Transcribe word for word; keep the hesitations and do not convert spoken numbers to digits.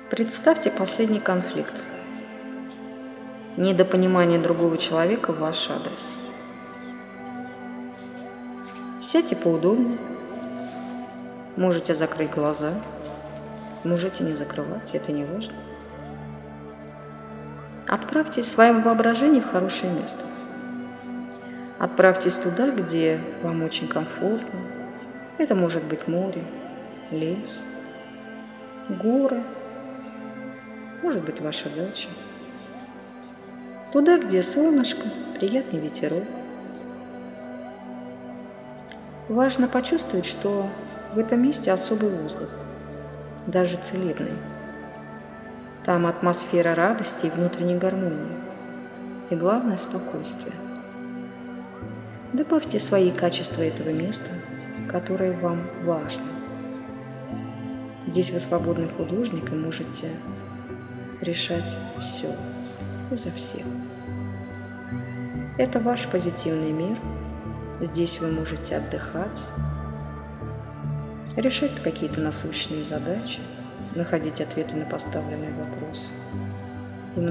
Представьте последний конфликт. Недопонимание другого человека в ваш адрес. Сядьте поудобнее. Можете закрыть глаза, можете не закрывать, это не важно. Отправьтесь в своем воображении в хорошее место. Отправьтесь туда, где вам очень комфортно. Это может быть море, лес, горы, может быть ваша дача. Туда, где солнышко, приятный ветерок. Важно почувствовать, что в этом месте особый воздух, даже целебный. Там атмосфера радости и внутренней гармонии. И главное – спокойствие. Добавьте свои качества этого места, которые вам важны. Здесь вы свободный художник и можете решать все и за всех. Это ваш позитивный мир. Здесь вы можете отдыхать, решать какие-то насущные задачи, находить ответы на поставленные вопросы.